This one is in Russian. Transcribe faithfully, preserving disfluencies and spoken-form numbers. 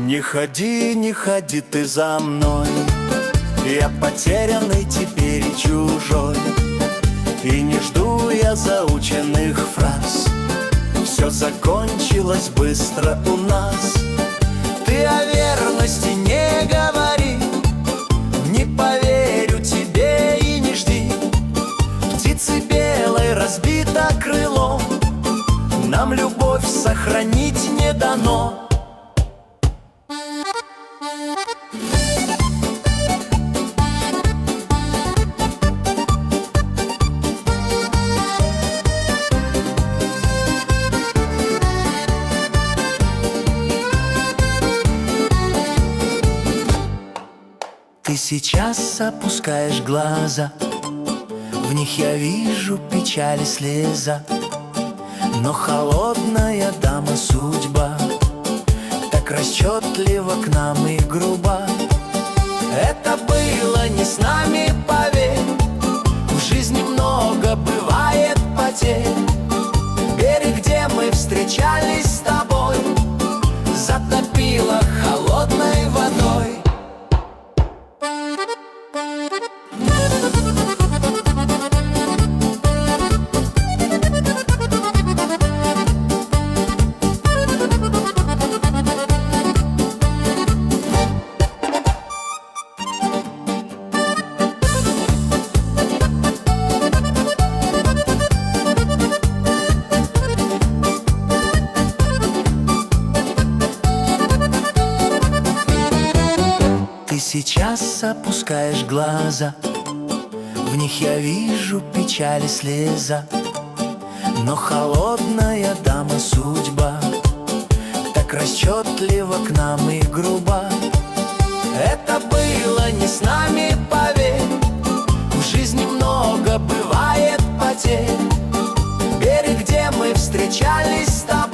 Не ходи, не ходи ты за мной, я потерянный теперь и чужой. И не жду я заученных фраз, все закончилось быстро у нас. Ты о верности не говори, не поверю тебе и не жди. Птицы белой разбито крыло, нам любовь сохранить не дано. Ты сейчас опускаешь глаза, в них я вижу печаль и слеза. Но холодная дама судьба так расчетлива к нам и груба. Это было не с нами, поверь, в жизни много бывает потерь. Берег, где мы встречались с тобой, затопило холодной водой. Ты сейчас опускаешь глаза, в них я вижу печаль и слеза. Но холодная дама судьба так расчетлива к нам и груба. Это было не с нами, поверь, в жизни много бывает потерь. Берег, где мы встречались с тобой,